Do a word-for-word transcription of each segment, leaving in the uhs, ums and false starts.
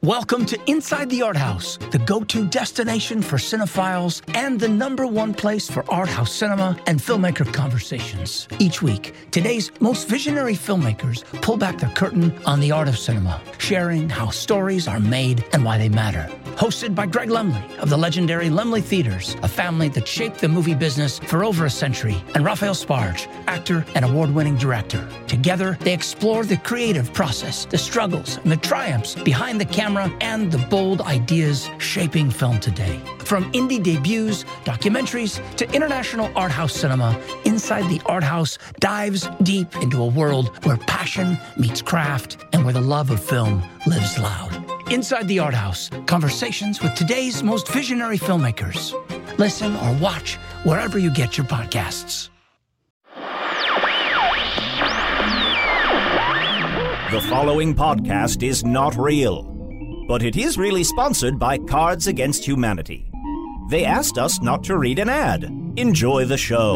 Welcome to Inside the Art House, the go-to destination for cinephiles and the number one place for art house cinema and filmmaker conversations. Each week, today's most visionary filmmakers pull back the curtain on the art of cinema, sharing how stories are made and why they matter. Hosted by Greg Lemley of the legendary Lemley Theaters, a family that shaped the movie business for over a century, and Raphael Sparge, actor and award-winning director. Together, they explore the creative process, the struggles, and the triumphs behind the camera and the bold ideas shaping film today. From indie debuts, documentaries, to international art house cinema, Inside the Art House dives deep into a world where passion meets craft and where the love of film lives loud. Inside the Art House, conversations with today's most visionary filmmakers. Listen or watch wherever you get your podcasts. The following podcast is not real, but it is really sponsored by Cards Against Humanity. They asked us not to read an ad. Enjoy the show.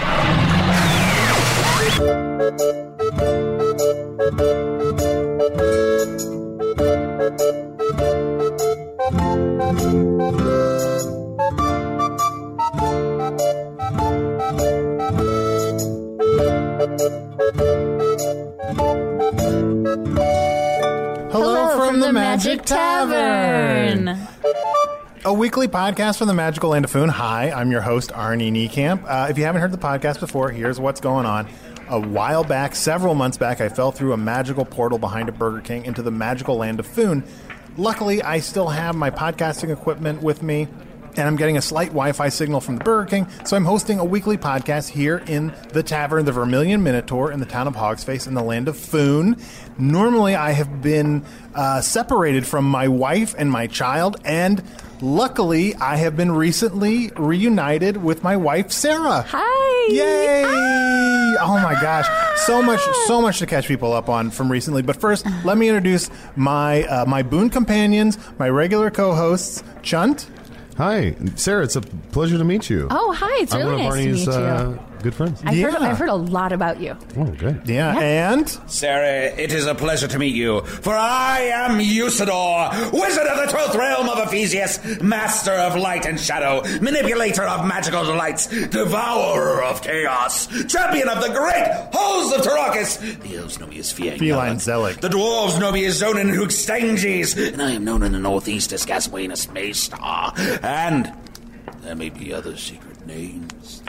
Hello from the Magic Tavern. A weekly podcast from the magical land of Foon. Hi, I'm your host, Arnie Niekamp. Uh, if you haven't heard the podcast before, here's what's going on. A while back, several months back, I fell through a magical portal behind a Burger King into the magical land of Foon. Luckily, I still have my podcasting equipment with me, and I'm getting a slight Wi-Fi signal from the Burger King, so I'm hosting a weekly podcast here in the tavern, the Vermilion Minotaur, in the town of Hogsface, in the land of Foon. Normally, I have been uh, separated from my wife and my child, and luckily, I have been recently reunited with my wife, Sarah. Hi! Yay! Ah! Oh my gosh, so much, so much to catch people up on from recently. But first, let me introduce my uh, my boon companions, my regular co-hosts, Chunt. Hi, Sarah. It's a pleasure to meet you. Oh, hi. It's I'm really one of nice Arnie's, to meet you. Uh, good friends. I've, Yeah. heard, I've heard a lot about you. Oh, good. Yeah, Yeah. and Sarah, it is a pleasure to meet you, for I am Usador, wizard of the twelfth realm of Ephesius, master of light and shadow, manipulator of magical delights, devourer of chaos, champion of the great halls of Tarakis. The elves know me as Fiang Feline Yalak. Zelig. The dwarves know me as Zonin Hookstanges, and I am known in the northeast as Gaswainus Maystar. And there may be other secret names.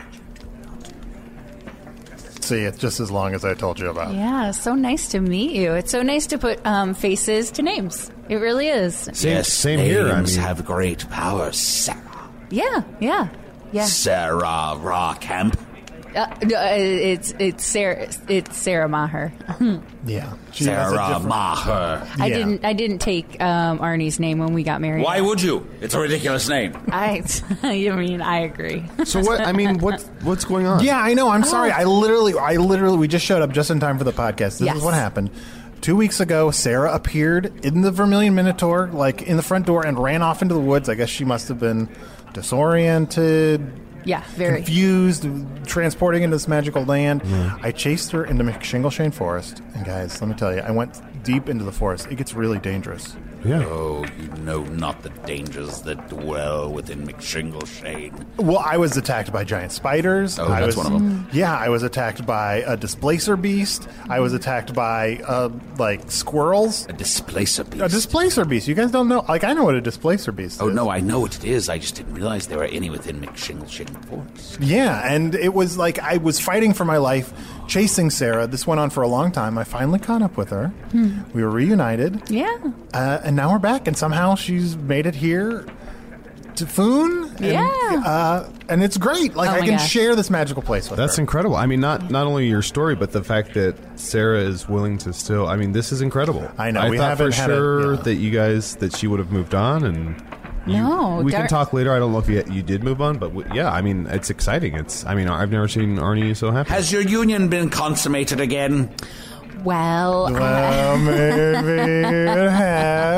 see, it's just as long as I told you about. Yeah, so nice to meet you. It's so nice to put um, faces to names. It really is. Same, Yes, same names here. I mean, have great power, Sarah. Yeah, yeah, yeah. Sarah Ra Kemp. Uh, no, uh, it's it's Sarah. It's Sarah Maher. Yeah, she has a Sarah different- Maher. I Yeah. didn't. I didn't take um, Arnie's name when we got married. Why would you? It's a ridiculous name. I? I mean, I agree. so what? I mean, what? What's going on? Yeah, I know. I'm sorry. I literally, I literally, we just showed up just in time for the podcast. This Yes. is what happened. Two weeks ago, Sarah appeared in the Vermilion Minotaur, like in the front door, and ran off into the woods. I guess she must have been disoriented, Yeah, very. confused, transporting into this magical land. I chased her into McShingleshane Forest, and guys, let me tell you, I went deep into the forest. It gets really dangerous. Yeah. Oh, you know not the dangers that dwell within McShingleshane. Well, I was attacked by giant spiders. Oh, I that's was, one of them. Yeah, I was attacked by a displacer beast. I was attacked by, uh, like, squirrels. A displacer beast. A displacer beast. You guys don't know? Like, I know what a displacer beast oh, is. no, I know what it is. I just didn't realize there were any within McShingleshane Forest. Yeah, and it was like I was fighting for my life, chasing Sarah. This went on for a long time. I finally caught up with her. Hmm. We were reunited. Yeah. Uh, and now we're back, and somehow she's made it here to Foon. And, Yeah. Uh, and it's great. Like, Oh I my can gosh. share this magical place with That's her. incredible. I mean, not not only your story, but the fact that Sarah is willing to still. I mean, this is incredible. I know, I we thought for haven't had a- sure yeah. that you guys that she would have moved on, and you, No, we Dar- can talk later. I don't know if you you did move on, but w- yeah, I mean, it's exciting. It's. I mean, I've never seen Arnie so happy. Has your union been consummated again? Well, Well, maybe it has.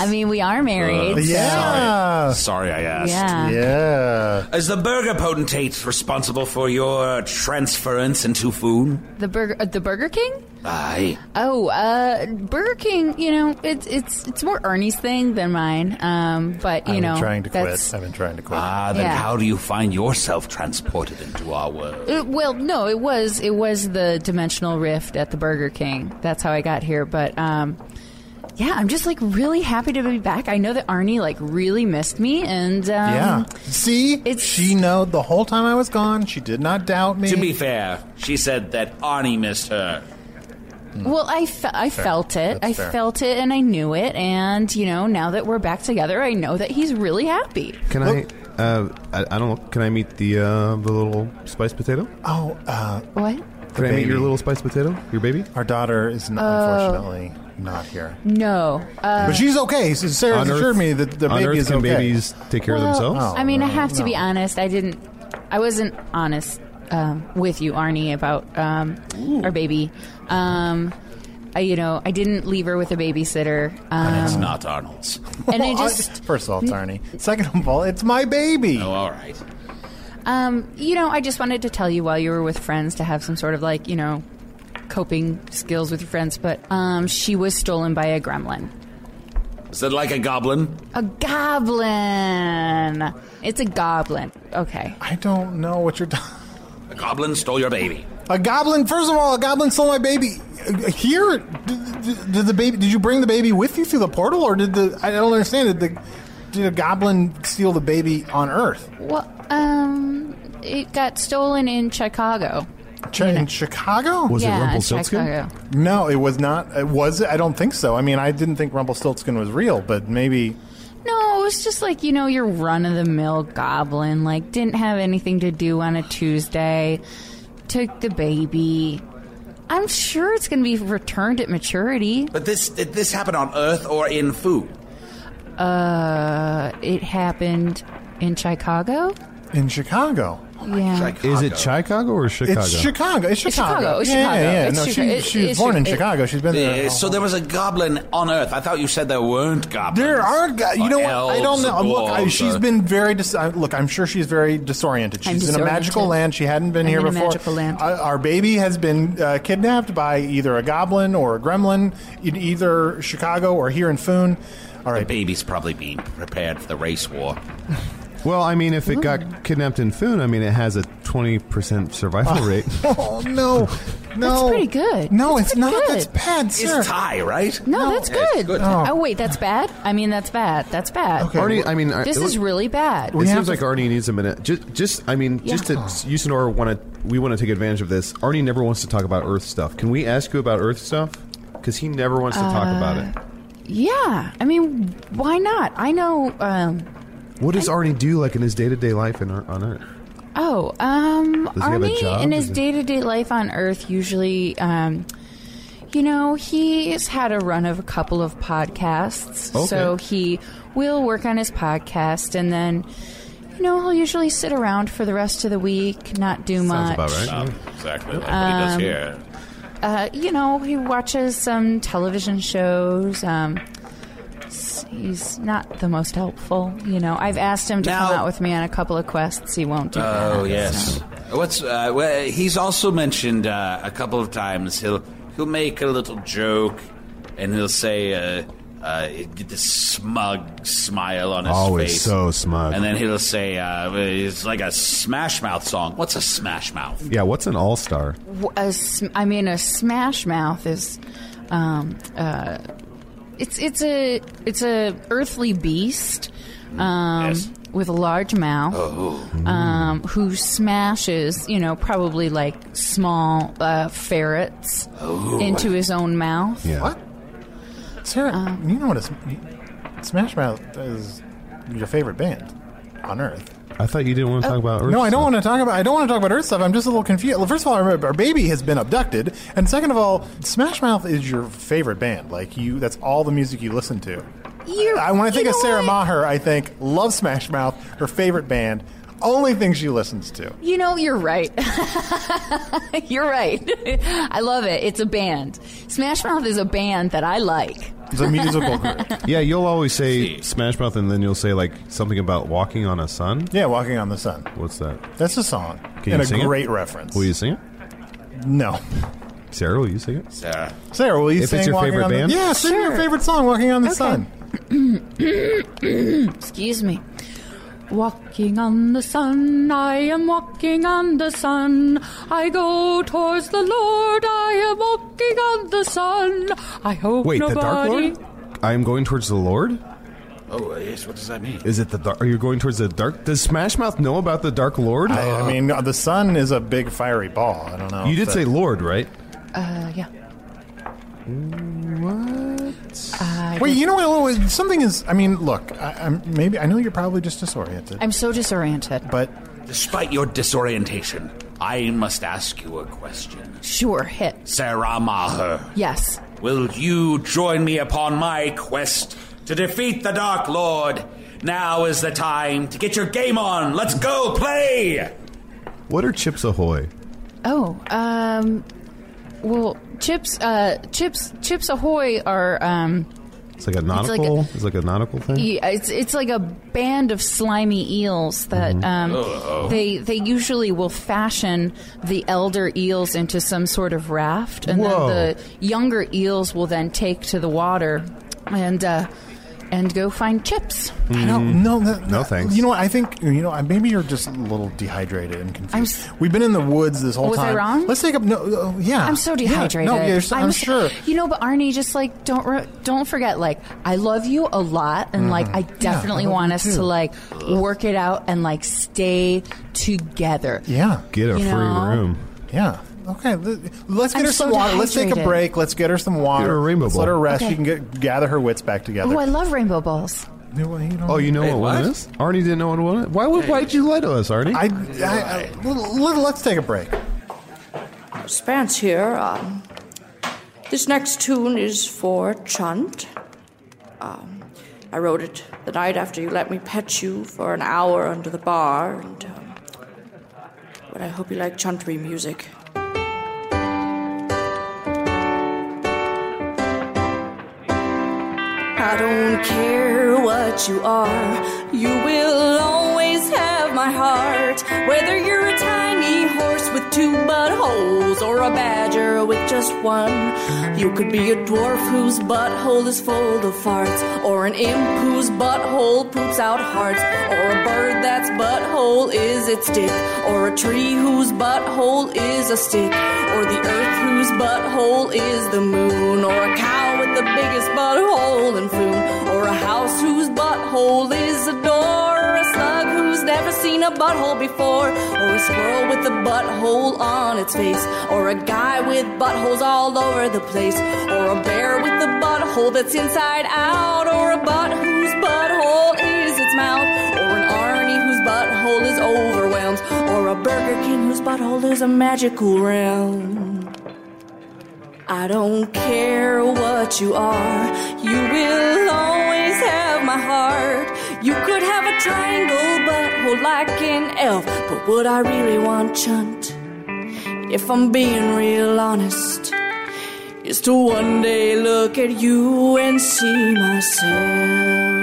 I mean, we are married. Uh, Yeah. Sorry, I asked. Yeah. Yeah. Is the burger potentate responsible for your transference into food? The burger, uh, the Burger King. Aye. Oh, uh, Burger King. You know, it's it's it's more Ernie's thing than mine. Um, but you I've know, been trying to that's, quit. I've been trying to quit. Ah, then Yeah. how do you find yourself transported into our world? It, well, no, it was it was the dimensional rift at the Burger King. That's how I got here. But um, yeah, I'm just like really happy to be back. I know that Arnie like really missed me, and um, yeah. See, it's- she know the whole time I was gone. She did not doubt me. To be fair, she said that Arnie missed her. Well, I, fe- I felt it. That's I fair. felt it, and I knew it. And you know, now that we're back together, I know that he's really happy. Can I, uh, I? I don't know. Can I meet the uh, the little spiced potato? Oh, uh, What? Can I meet baby. your little spiced potato? Your baby? our daughter is n- unfortunately not here. No. Uh, But she's okay. So Sarah On assured Earth- me that the on baby Earth, is can okay. babies take care well, of themselves? Oh. I mean, I no, have to be no. honest. I didn't. I wasn't honest um, with you, Arnie, about um, our baby. Um, I, you know, I didn't leave her with a babysitter. Um, It's not Arnold's. and I Well, I- just, first of all, it's Arnie. Second of all, it's my baby. Oh, all right. um, you know, I just wanted to tell you while you were with friends to have some sort of like, you know, coping skills with your friends. But um, she was stolen by a gremlin. Is it like a goblin? A goblin. It's a goblin. Okay. I don't know what you're talking. A goblin stole your baby. A goblin. First of all, a goblin stole my baby. Uh, Here, did, did, did the baby? Did you bring the baby with you through the portal, or did the? I don't understand. Did the? Did a goblin steal the baby on Earth? Well, um, it got stolen in Chicago. Ch- in Chicago? Was yeah, it Rumpelstiltskin? Chicago. No, it was not. It was. I don't think so. I mean, I didn't think Rumpelstiltskin was real, but maybe. No, it was just like, you know, your run-of-the-mill goblin. Like, didn't have anything to do on a Tuesday. Took the baby. I'm sure it's going to be returned at maturity. But this did this happen on Earth or in food? Uh, it happened in Chicago? In Chicago. Yeah. Is it Chicago or Chicago? It's Chicago. It's It's Chicago. Chicago. It's yeah, Chicago. Yeah, yeah. It's No, Chicago. she, It- she was it's born in Chi- it- Chicago. She's been there. Uh, so there was a goblin on Earth. I thought you said there weren't goblins. There are, go- you Or know what? I don't elves know. or Look, I, dwarves she's or- been very. Dis- I- look, I'm sure she's very disoriented. I'm She's in a magical disoriented. land. She hadn't been I'm here in a before. magical land. Uh, our baby has been uh, kidnapped by either a goblin or a gremlin in either Chicago or here in Foon. All The right, baby's probably being prepared for the race war. Well, I mean, if it got kidnapped in Foon, I mean, it has a twenty percent survival rate. Oh no, no, That's pretty good. No, That's it's pretty not. good. That's bad, sir. It's Thai, right? No, that's Yeah, it's good. good. Oh. Oh, wait, that's bad? I mean, that's bad. That's bad. Okay. Arnie, I mean, I- This it is look- really bad. It We have seems to- like Arnie needs a minute. Just, just I mean, just to Yeah. Usador want to. We want to take advantage of this. Arnie never wants to talk about Earth stuff. Can we ask you about Earth stuff? Because he never wants to talk about it. Yeah. I mean, why not? I know. Um, What does Arnie do, like in his day to day life in, Ear- on Earth? oh, um, Does he have a Arnie job? in his Is he- day to day life on Earth usually. Um, you know, he's had a run of a couple of podcasts. Okay. So he will work on his podcast and then, you know, he'll usually sit around for the rest of the week, not do Sounds much. about right. Um, exactly like what he does here. Uh, you know, he watches some television shows. Um, s- he's not the most helpful. You know, I've asked him to Now- come out with me on a couple of quests. He won't do that. Oh yes. What's uh, well, he's also mentioned uh, a couple of times. He'll he'll make a little joke, and he'll say, uh, uh, get this smug smile on his Always face. so smug. And then he'll say, uh, it's like a Smash Mouth song. What's a Smash Mouth? Yeah, what's an all star? W- a sm- I mean, a Smash Mouth is, um, uh, it's it's a it's a earthly beast. Um, Yes. With a large mouth, um, who smashes, you know, probably like small uh, ferrets into his own mouth. Yeah. What? Sarah, you know what? It's, Smash Mouth is your favorite band on Earth. I thought you didn't want to talk about Earth. No, I don't stuff. want to talk about. I don't want to talk about Earth stuff. I'm just a little confused. Well, first of all, our, our baby has been abducted, and second of all, Smash Mouth is your favorite band. Like you, that's all the music you listen to. You, I, when I think you of know Sarah what? Maher, I think love Smash Mouth, her favorite band. only thing she listens to. You know, you're right. You're right. I love it. It's a band. Smash Mouth is a band that I like. It's a musical group. Yeah, you'll always say Smash Mouth, and then you'll say like something about walking on a sun. Yeah, Walking on the Sun. What's that? That's a song. Can and you a sing great it? reference. Will you sing it? No. Sarah, will you sing it? Sarah. Sarah, will you If sing it's your Walking favorite on the- band? Yeah, sing your Sure. favorite song, Walking on the Okay. Sun. Excuse me. Walking on the sun, I am walking on the sun. I go towards the Lord, I am walking on the sun. I hope Wait, nobody... the Dark Lord? I am going towards the Lord? Oh, yes. What does that mean? Is it the dark? Are you going towards the dark? Does Smash Mouth know about the Dark Lord? I, I mean, the sun is a big fiery ball. I don't know. you if did that- say Lord, right? Uh, yeah. What? I Wait, did- you know what? Something is. I mean, look. I, I'm maybe. I know you're probably just disoriented, I'm so disoriented. but Despite your disorientation, I must ask you a question. Sure, hit. Sarah Maher, Yes. will you join me upon my quest to defeat the Dark Lord? Now is the time to get your game on. Let's go play! What are Chips Ahoy? Oh, um, well, Chips, uh, Chips, Chips Ahoy are, um, It's like a like nautical. a- It's like a nautical thing. yeah, it's it's like a band of slimy eels that um, they they usually will fashion the elder eels into some sort of raft, and Whoa. then the younger eels will then take to the water and uh, and go find Chips. I don't. No, that, No, that- thanks. You know what? I think you know. Maybe you're just a little dehydrated and confused. I'm s- We've been in the woods this whole Was I time. wron? Let's take up. No, uh, yeah. I'm so Yeah. dehydrated. No, yeah, I'm, I'm s- sure. You know, but Arnie, just like don't re- don't forget, like I love you a lot, and like I definitely I love want you us too. to like work it out and like stay together. Yeah. Get a You free know? room. Yeah. Okay. th- Let's get I'm her some so water. Let's take a dehydrated. break. Let's get her some water. Get her a rainbow Let's let her bowl. rest. Okay. She can get, gather her wits back together. Oh, I love rainbow balls. You know, you know- Oh, you know Wait, what one what? is? Arnie didn't know what one is. Why would? Why'd you lie to us, Arnie? I, I, I, little- little- let's take a break. Spence here. Um, this next tune is for Chunt. Um, I wrote it the night after you let me pet you for an hour under the bar, and um, but I hope you like Chuntry music. I don't care what you are, you will always have my heart. Whether you're a tiny horse with two buttholes or a badger with just one, you could be a dwarf whose butthole is full of farts, or an imp whose butthole poops out hearts, or a bird that's butthole is its dick, or a tree whose butthole is a stick, or the earth whose butthole is the moon, or a cow with the biggest butthole in Foon, or a house whose butthole is a door, or a slug who's never seen a butthole before, or a squirrel with a butthole on its face, or a guy with buttholes all over the place, or a bear with a butthole that's inside out, or a butt whose butthole is its mouth, or an Arnie whose butthole is overwhelmed, or a Burger King whose butthole is a magical realm. I don't care what you are, you will always have my heart. You could have a triangle butthole like an elf, but would I really want Chunt? If I'm being real honest, is to one day look at you and see myself.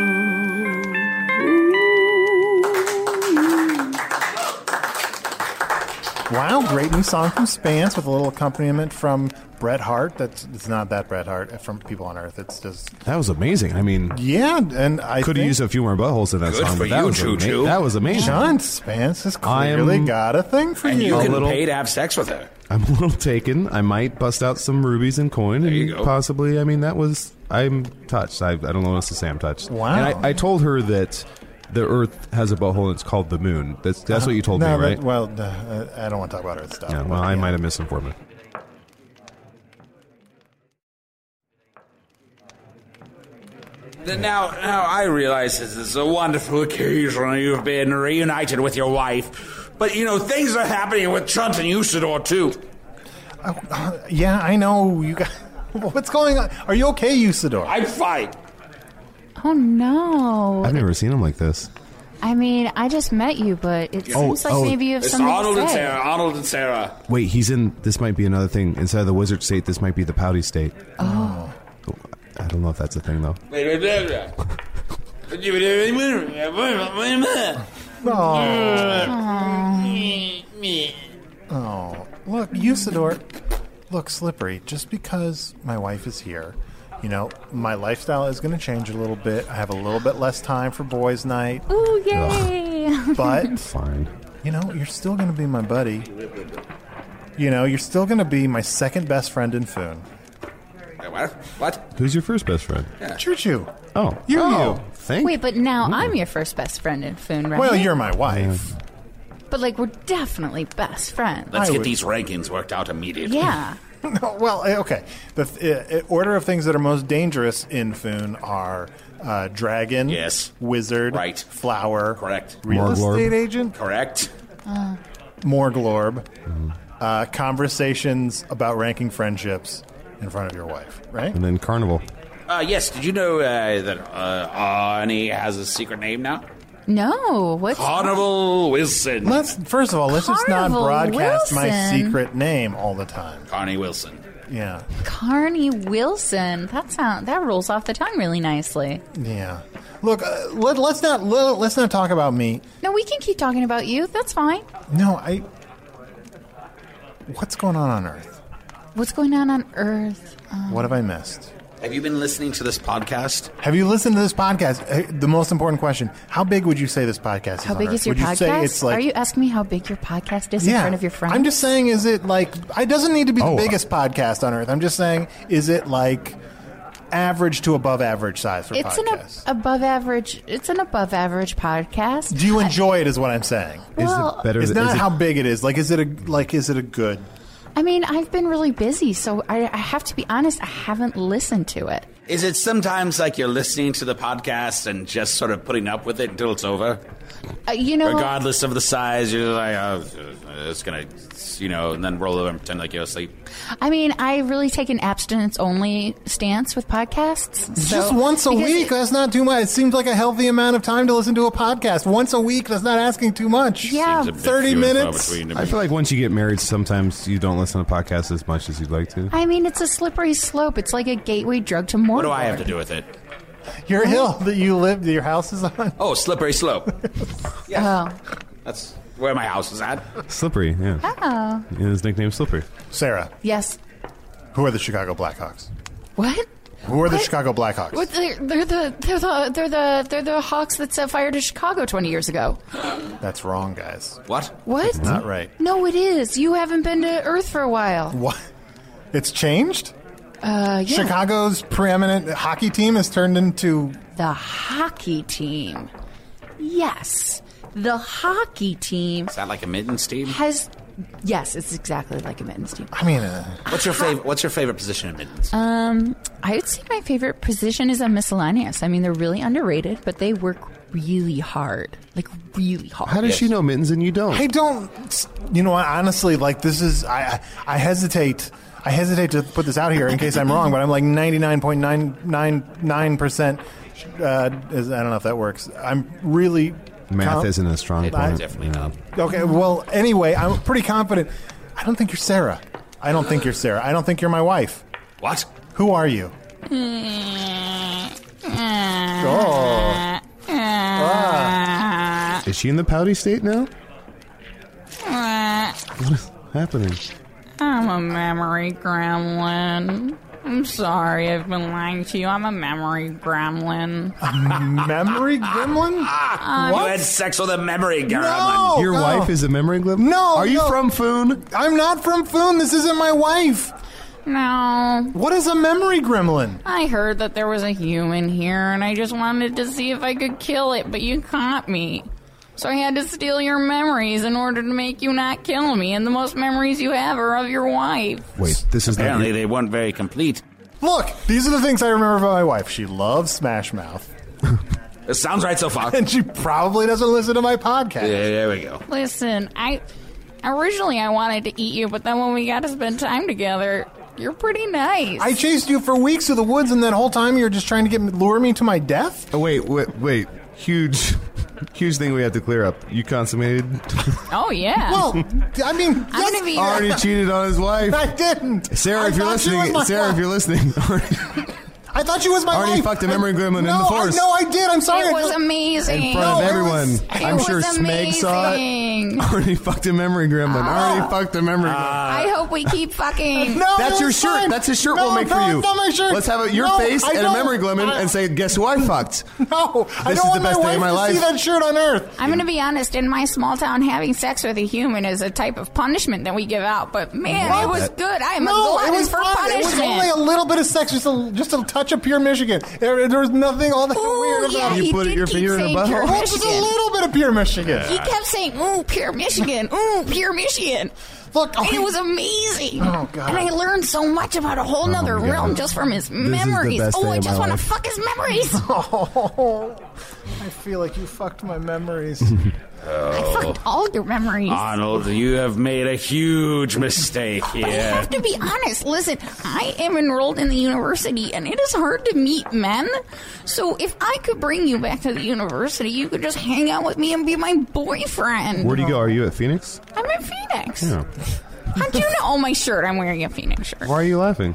Wow, great new song from Spance with a little accompaniment from Bret Hart. That's it's not that Bret Hart from People on Earth. It's just that was amazing. I mean, yeah, and I could have think used a few more buttholes in that Good song. for but that you, was Choo ama- Choo. That was amazing. John Spance has I am- clearly got a thing for And you. you can little- pay to have sex with her. I'm a little taken. I might bust out some rubies and coin, and you go. possibly. I mean, that was. I'm touched. I, I don't know what else to say. I'm touched. Wow. And I, I told her that the Earth has a butthole, and it's called the Moon. That's that's what you told no, me, right? that- well, uh, I don't want to talk about Earth stuff. yeah. but Well, I yeah. might have misinformed her. Now, now I realize this is a wonderful occasion. You've been reunited with your wife. But, you know, things are happening with Chunt and Usador, too. Uh, yeah, I know. You got what's going on? Are you okay, Usador? I'm fine. Oh no! I've never seen him like this. I mean, I just met you, but it Oh, seems like oh. maybe you have It's something Arnold to and say. Sarah. Arnold and Sarah. Wait, he's in. This might be another thing. Instead of the wizard state, this might be the pouty state. Oh. I don't know if that's a thing, though. Wait, wait, wait, wait. Oh, look, Usador. Look, Slippery, just because my wife is here, you know, my lifestyle is going to change a little bit. I have a little bit less time for boys' night. Ooh, yay! But, Fine. you know, you're still going to be my buddy. You know, you're still going to be my second best friend in Foon. What? What? Who's your first best friend? Choo choo. Oh, You, oh, you. Thank. Wait, but now I'm your first best friend in Foon, right? Well, you're my wife. But, like, we're definitely best friends. Let's I get would- these rankings worked out immediately. Yeah. No, well, eh, okay. The th- uh, order of things that are most dangerous in Foon are uh, dragon, Yes. wizard, Right. flower, Correct. real Morglorb. estate agent, Correct. Morglorb, uh, conversations about ranking friendships in front of your wife, right? And then Carnival. Uh, yes, did you know uh, that uh, Arnie has a secret name now? No, what's Carnival Wilson. Let's first of all, let's just not Carnival broadcast my Wilson. secret name all the time. Carney Wilson. Yeah, Carney Wilson? That sound that rolls off the tongue really nicely. yeah. Look, uh, let, let's not let, let's not talk about me. No, we can keep talking about you. That's fine. No, I. What's going on on Earth? What's going on on Earth? Um, What have I missed? Have you been listening to this podcast? Have you listened to this podcast? Hey, the most important question: how big would you say this podcast is? How on big Earth? is your would you podcast? say it's like? Are you asking me how big your podcast is in yeah, front of your friends? I'm just saying, is it like? It doesn't need to be the Oh. biggest podcast on Earth. I'm just saying, is it like average to above average size for It's an podcasts? ab- above average. It's an above average podcast. Do you enjoy it? Is what I'm saying. Well, is it better? It's than, not is it, how big it is. Like, is it a like? Is it a good? I mean, I've been really busy, so I, I have to be honest. I haven't listened to it. Is it sometimes like you're listening to the podcast and just sort of putting up with it until it's over? Uh, you know, Regardless of the size, you're like, oh, it's going to, you know, and then roll over and pretend like you're asleep. I mean, I really take an abstinence-only stance with podcasts. so- Just once a because week. it- That's not too much. It seems like a healthy amount of time to listen to a podcast. Once a week. That's not asking too much. Yeah. Seems a bit thirty few and far minutes? between to I me. feel like once you get married, sometimes you don't listen to podcasts as much as you'd like to. I mean, it's a slippery slope. It's like a gateway drug to more. What do I have to do with it? Your hill that you live, that your house is on. Oh, slippery slope. Oh. That's where my house is at. Slippery, yeah. Oh. And his nickname's Slippery. Sarah, Yes. who are the Chicago Blackhawks? What? Who are the What? Chicago Blackhawks? What? They're, they're the they're the they're the they're the Hawks that set fire to Chicago twenty years ago. That's wrong, guys. What? What? Not right. No, it is. You haven't been to Earth for a while. What? It's changed? Uh, yeah. Chicago's preeminent hockey team has turned into. The hockey team. Yes, the hockey team Is that like a mittens team? has. Yes, it's exactly like a mittens team. I mean, uh, What's your favorite? What's your favorite position in mittens? Um, I would say my favorite position is a miscellaneous. I mean, they're really underrated, but they work really hard, like really hard. How does Yes. she know mittens and you don't? I don't. You know what? Honestly, like this is. I I, I hesitate. I hesitate to put this out here in case I'm wrong, but I'm like ninety-nine point nine nine nine percent. Uh, is, I don't know if that works. I'm really. Math com- isn't a strong It- point. definitely Yeah. not. Okay, well, anyway, I'm pretty confident. I don't think you're Sarah. I don't think you're Sarah. I don't think you're my wife. What? Who are you? Oh. Ah. Is she in the pouty state now? What is happening? I'm a memory gremlin. I'm sorry I've been lying to you. I'm a memory gremlin. Memory gremlin? You had sex with a memory gremlin. No! Your no. wife is a memory glib? No, Are you no. from Foon? I'm not from Foon. This isn't my wife. No. What is a memory gremlin? I heard that there was a human here, and I just wanted to see if I could kill it, but you caught me. So I had to steal your memories in order to make you not kill me, and the most memories you have are of your wife. Wait, this is not Apparently, your, they weren't very complete. Look, these are the things I remember about my wife. She loves Smash Mouth. It sounds right so far. And she probably doesn't listen to my podcast. Yeah, there we go. Listen, I originally I wanted to eat you, but then when we got to spend time together, you're pretty nice. I chased you for weeks through the woods, and that whole time you were just trying to get lure me to my death? Oh, wait, wait, wait. Huge, Huge thing we have to clear up. You consummated. Oh, yeah. Well, I mean, I'm yes, going to be... Already cheated on his wife. I didn't. Sarah, I if you're thought she was listening, my Sarah, wife. if you're listening, I thought she was my Arnie wife. fucked a memory gremlin in no, the forest. I, no, I did. I'm sorry. It I was just- amazing. in front of No, it everyone. was- I'm it sure was Smeg saw it. amazing. Arnie fucked a memory gremlin. Arnie fucked a memory gremlin. I hope we keep fucking. No, That's it your was shirt. fine. That's a shirt no, we'll make no, for you. It's not my shirt. Let's have a, your No, face I and a don't- memory gremlin I- and say, guess who I fucked? No, I This don't is want the my best day wife of my to life. see that shirt on Earth. I'm going to be honest. In my small town, having sex with a human is a type of punishment that we give out. But man, What? it was good. I am No, a it glutton was for fun. It punishment. was only a little bit of sex, just a, just a touch of pure Michigan. There, there was nothing all that Ooh, weird yeah, about You he it. put did your keep finger in a saying butthole? pure Well, just a Michigan. little bit of pure Michigan. He kept saying, "Ooh, pure Michigan. Ooh, pure Michigan." Look, And okay. it was amazing. Oh, God. And I learned so much about a whole nother my God. realm just from his the memories. best Oh, day I of just my want to life. fuck his memories. Oh, I feel like you fucked my memories. I fucked all your memories. Arnold, you have made a huge mistake But I here. have to be honest. Listen, I am enrolled in the university, and it is hard to meet men. So if I could bring you back to the university, you could just hang out with me and be my boyfriend. Where'd you go? Are you at Phoenix? I'm in Phoenix. Yeah. How'd you know? Oh, my shirt. I'm wearing a Phoenix shirt. Why are you laughing?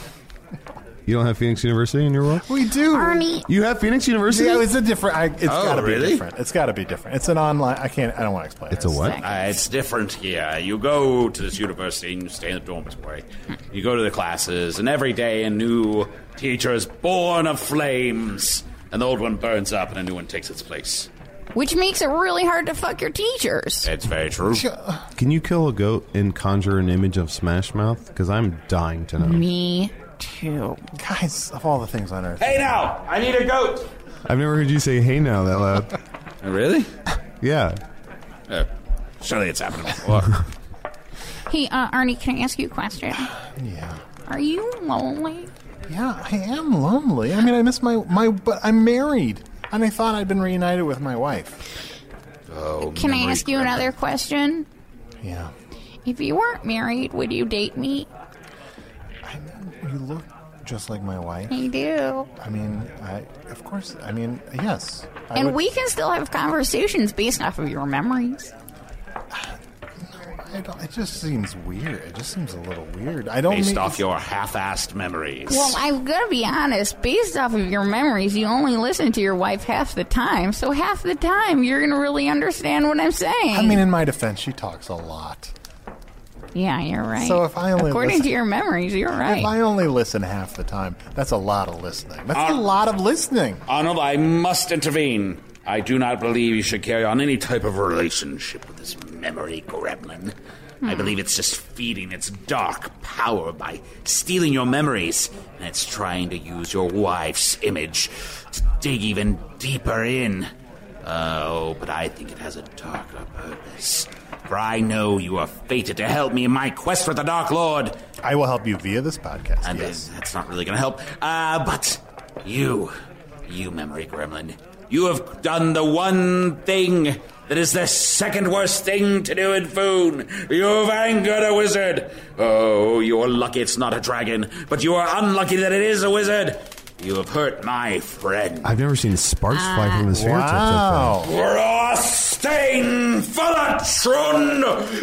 You don't have Phoenix University in your world? We do. Arnie, You have Phoenix University? Yeah, it's a different. I, it's Oh, got to be really? different. It's got to be different. It's an online. I can't. I don't want to explain. It's it. a what? Uh, it's different here. You go to this university and you stay in the dormitory. You go to the classes, and every day a new teacher is born of flames. And the old one burns up, and a new one takes its place. which makes it really hard to fuck your teachers. It's very true. Can you kill a goat and conjure an image of Smash Mouth? Because I'm dying to know. Me too. Guys, of all the things on Earth. Hey now, I need a goat. I've never heard you say "Hey now" that loud. Really? Yeah. Uh, surely it's happened before. Hey, uh, Arnie, can I ask you a question? Yeah. Are you lonely? Yeah, I am lonely. I mean, I miss my my. But I'm married, and I thought I'd been reunited with my wife. Oh, Can I memory ask you gremlin. another question? Yeah. If you weren't married, would you date me? I mean, you look just like my wife. I do. I mean, I of course. I mean, yes. I And would- we can still have conversations based off of your memories. I don't, it just seems weird. It just seems a little weird. I don't Based mean, off your half-assed memories. Well, I'm gonna be honest. Based off of your memories, you only listen to your wife half the time. So half the time, you're gonna really understand what I'm saying. I mean, in my defense, she talks a lot. yeah, you're right. So if I only according listen- to your memories, you're right. If I only listen half the time, that's a lot of listening. That's a Uh, lot of listening. Arnold, I must intervene. I do not believe you should carry on any type of relationship with this memory gremlin. I believe it's just feeding its dark power by stealing your memories, and it's trying to use your wife's image to dig even deeper in. Oh, but I think it has a darker purpose. For I know you are fated to help me in my quest for the Dark Lord. I will help you via this podcast. And yes. that's not really going to help. Uh, but you, you memory gremlin, you have done the one thing that is the second worst thing to do in Foon. You've angered a wizard. Oh, you're lucky it's not a dragon, but you are unlucky that it is a wizard. You have hurt my friend. I've never seen sparks fly from his fingertips. Wow. Rostein Falatron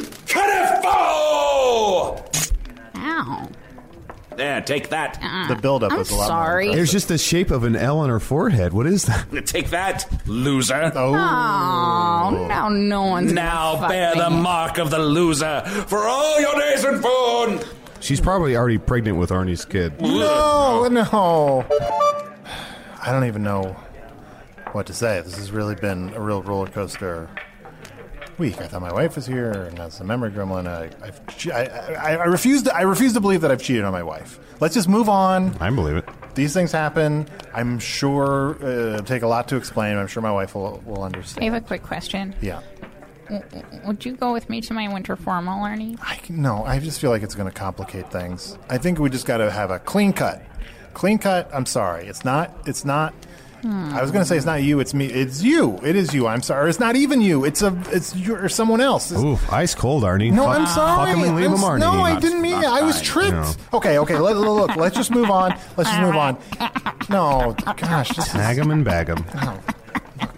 Canifo! Ow. There, take that. The buildup I'm was a lot sorry. more. There's just the shape of an L on her forehead. What is that? Take that, loser. Oh, Oh, now no one's Now gonna fuck bear the me. mark of the loser for all your days in Foon. She's probably already pregnant with Arnie's kid. no, no. I don't even know what to say. This has really been a real roller coaster week. I thought my wife was here, and that's a memory gremlin. I, I've, che- I, I, I refuse to. I refuse to believe that I've cheated on my wife. Let's just move on. I believe it. These things happen. I'm sure uh, it'll take a lot to explain. I'm sure my wife will will I understand. have a quick question. Yeah. Would you go with me to my winter formal, Arnie? I can- no, I just feel like it's going to complicate things. I think we just got to have a clean cut. Clean cut. I'm sorry. It's not. It's not. I was going to say it's not you. It's me. It's you. It is you. I'm sorry. It's not even you. It's a. It's you or someone else. It's- Ooh, ice cold, Arnie. no, Fuck- I'm sorry. Fuck him and leave I'm him, s- Arnie. No, I Not- didn't mean it. not I was fine. tricked. No. Okay, okay. Let, look, let's just move on. Let's just move on. No, gosh. This is, Tag him and bag him.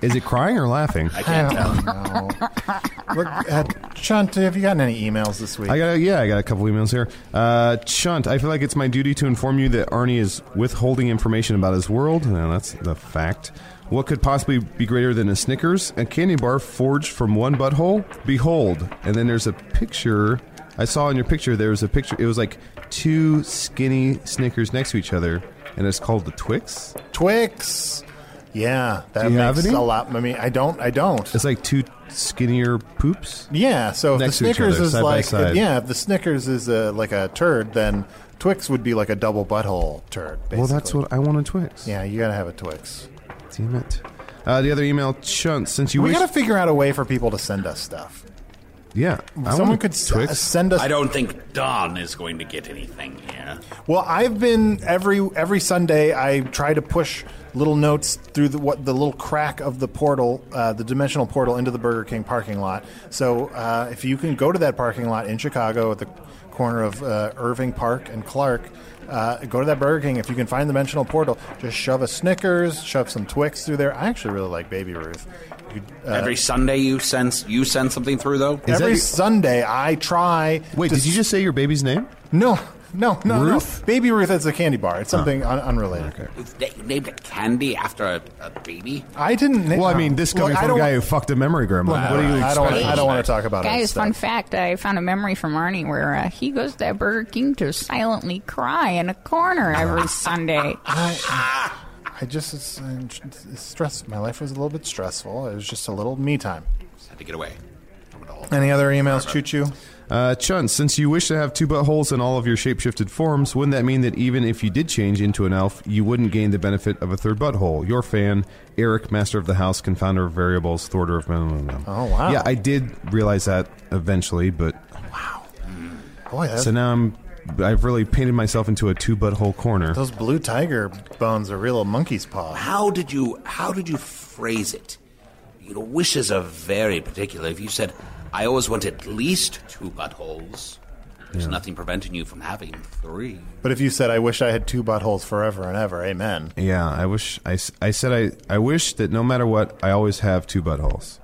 Is it crying or laughing? I can't I tell. don't know. Look, uh, Chunt, have you gotten any emails this week? I got yeah, I got a couple emails here. Uh, Chunt, I feel like it's my duty to inform you that Arnie is withholding information about his world. Now, that's the fact. What could possibly be greater than a Snickers? A candy bar forged from one butthole? Behold. And then there's a picture. I saw in your picture, there was a picture. It was like two skinny Snickers next to each other, and it's called the Twix. Twix. Yeah, that Do you have makes any? a lot. I mean, I don't. I don't. It's like two skinnier poops. Yeah, so if Next the to each Snickers other, is side by like side. yeah, if the Snickers is a, like a turd, then Twix would be like a double butthole turd. Basically. Well, that's what I want a Twix. Yeah, you gotta have a Twix. Damn it. Uh, the other email, Chunt, since you we wish... gotta figure out a way for people to send us stuff. Yeah. I Someone want a could s- Twix. send us. I don't think Don is going to get anything here. Well, I've been every every Sunday. I try to push little notes through the what the little crack of the portal, uh, the dimensional portal into the Burger King parking lot. So uh, if you can go to that parking lot in Chicago at the corner of uh, Irving Park and Clark, uh, go to that Burger King. If you can find the dimensional portal, just shove a Snickers, shove some Twix through there. I actually really like Baby Ruth. You, uh, Every Sunday you send you send something through though. Is that every your- Sunday I try. Wait, to did you just say your baby's name? No, no, no, Ruth? no. Baby Ruth is a candy bar. It's something un- unrelated. They named it candy after a, a baby. I didn't. na- Well, I mean, this Look, coming I from a don't guy want- who fucked a memory grandma. Look, What do you I don't. expect? I don't want to talk about it. Guys, fun fact, I found a memory from Arnie where uh, he goes to that Burger King to silently cry in a corner every Sunday. I, I just it's, it's stressed. My life was a little bit stressful. It was just a little me time. Just had to get away from it all. Any other emails, Choo Choo? Uh, Chun, since you wish to have two buttholes in all of your shape-shifted forms, wouldn't that mean that even if you did change into an elf, you wouldn't gain the benefit of a third butthole? Your fan, Eric, Master of the House, Confounder of Variables, Thwarter of... Oh, wow. Yeah, I did realize that eventually, but... Boy, that's, So now I'm... I've really painted myself into a two-butthole corner. those blue tiger bones are real monkey's paw. How did you how did you phrase it? You know, wishes are very particular. If you said, I always want at least two buttholes, there's nothing preventing you from having three. But if you said, I wish I had two buttholes forever and ever, amen. Yeah, I wish... I, s- I said I, I wish that no matter what, I always have two buttholes.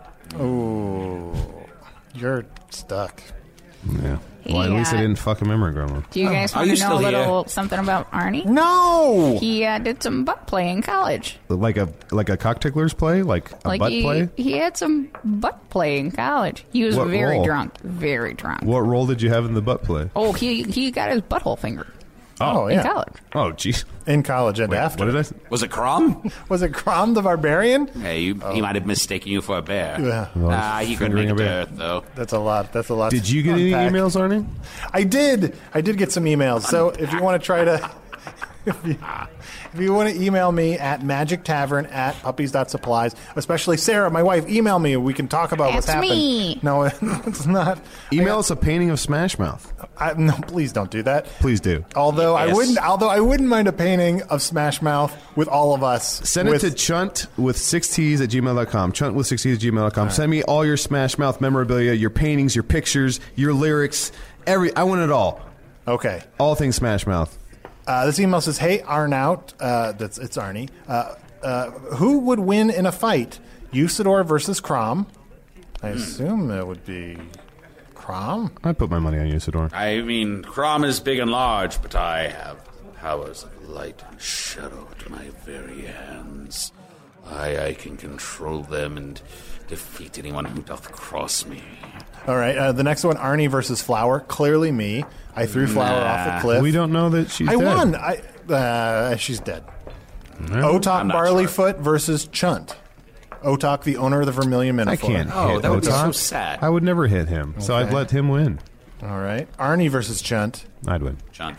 Ooh, you're stuck. Yeah. Well, at least I Yeah. didn't fuck a memory grandma. Do you guys Are want you to know a still little here? something about Arnie? No! He uh, did some butt play in college. Like a like a cockticklers play? Like a Like butt he, play? he had some butt play in college. He was What very role? drunk, very drunk. What role did you have in the butt play? Oh, he he got his butthole fingered Oh, in yeah. college. Oh, jeez. In college and after. What did I say? Was it Crom? Was it Crom the Barbarian? Hey, you, he might have mistaken you for a bear. Yeah. Nah, he couldn't make Fingering it a to bear. Earth, though. That's a lot. That's a lot. Did to you get any unpack. emails, Arnie? I did. I did get some emails. So if you want to try to, if you, if you want to email me at magic tavern at puppies.supplies, especially Sarah, my wife, email me. We can talk about what's That's happened. me. No, it's not. Email us a painting of Smash Mouth. I, no, please don't do that. Please do. Although I Yes. wouldn't, although I wouldn't mind a painting of Smash Mouth with all of us. Send with, it to chunt with six t's at gmail dot com. Chunt with six t's at gmail dot com. Send me all your Smash Mouth memorabilia, your paintings, your pictures, your lyrics. Every I want it all. Okay. All things Smash Mouth. Uh, this email says, "Hey Arnout, uh, that's it's Arnie. Uh, uh, who would win in a fight, Usador versus Crom? I assume it would be Crom. I put my money on Usador. I mean, Crom is big and large, but I have powers of light and shadow at my very hands. I, I can control them and defeat anyone who doth cross me. All right. Uh, the next one, Arnie versus Flower. Clearly me. I threw Flower off the cliff. We don't know that she's I dead. won. I uh, she's dead. Otok I'm not Barleyfoot versus Chunt. Otok, the owner of the Vermilion I Minotaur. can't Oh, hit that would be Otak. so sad. I would never hit him, so I'd Okay. let him win. All right. Arnie versus Chunt. I'd win. John.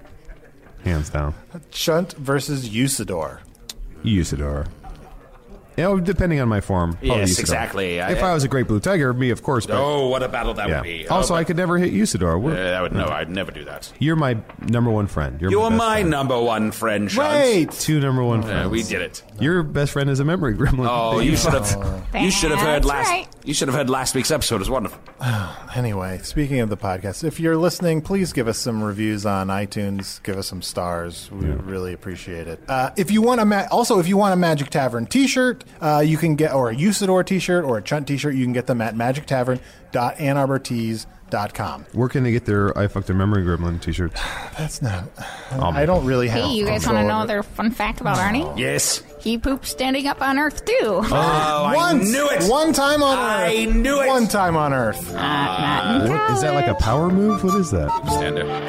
Hands down. Chunt versus Usador. Usador. You know, depending on my form. probably Yes, Usador. exactly. If I, I was a great blue tiger, me, of course. But, oh, what a battle that yeah. would be. Also, oh, I could never hit Usador. Uh, We're- that would, no, I'd never do that. You're my number one friend. You're You my are best my friend. number one friend, Sean. Wait! Two number one friends. Uh, we did it. Your best friend is a memory gremlin. Oh, you should have. You should have heard That's last. right. You should have heard last week's episode. It was wonderful. Anyway, speaking of the podcast, if you're listening, please give us some reviews on iTunes. Give us some stars. We really appreciate it. Uh, if you want a ma- also, if you want a Magic Tavern T-shirt, uh, you can get or a Usador T-shirt or a Chunt T-shirt. You can get them at magic tavern dot ann arbor tees dot com. Where can they get their I fucked a memory gremlin t-shirts? That's not. I'll I make don't really have. Hey, you guys want to know their fun fact about Arnie? Yes. He poops standing up on Earth, too. Oh, I Once, knew it. One time on Earth. I knew it. One time on Earth. Not, not in What, is that like a college. power move? What is that? Stand there.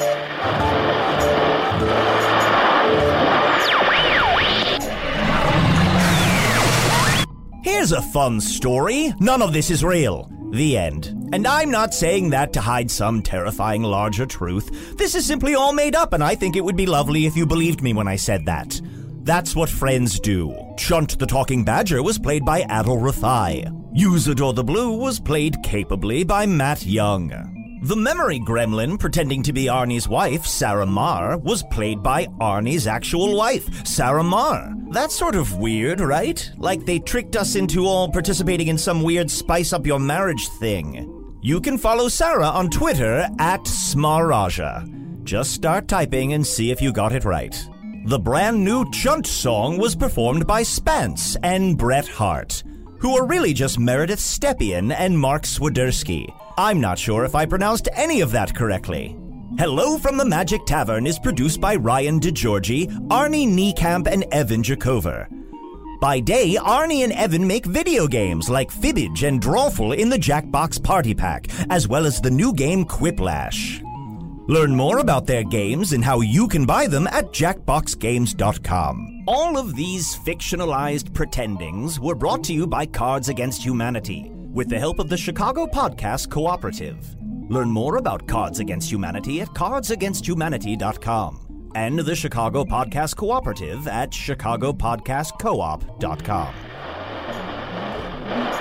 Here's a fun story. None of this is real. The end. And I'm not saying that to hide some terrifying larger truth. This is simply all made up, and I think it would be lovely if you believed me when I said that. That's what friends do. Chunt the Talking Badger was played by Adol Rathai. Usador the Blue was played capably by Matt Young. The memory gremlin pretending to be Arnie's wife, Sarah Marr, was played by Arnie's actual wife, Sarah Marr. That's sort of weird, right? Like they tricked us into all participating in some weird spice up your marriage thing. You can follow Sarah on Twitter at Smaraja. Just start typing and see if you got it right. The brand new Chunt song was performed by Spence and Bret Hart, who are really just Meredith Stepien and Mark Swiderski. I'm not sure if I pronounced any of that correctly. Hello from the Magic Tavern is produced by Ryan DeGiorgi, Arnie Niekamp, and Evan Jacover. By day, Arnie and Evan make video games like Fibbage and Drawful in the Jackbox Party Pack, as well as the new game Quiplash. Learn more about their games and how you can buy them at jackbox games dot com. All of these fictionalized pretendings were brought to you by Cards Against Humanity, with the help of the Chicago Podcast Cooperative. Learn more about Cards Against Humanity at cards against humanity dot com and the Chicago Podcast Cooperative at chicago podcast co op dot com.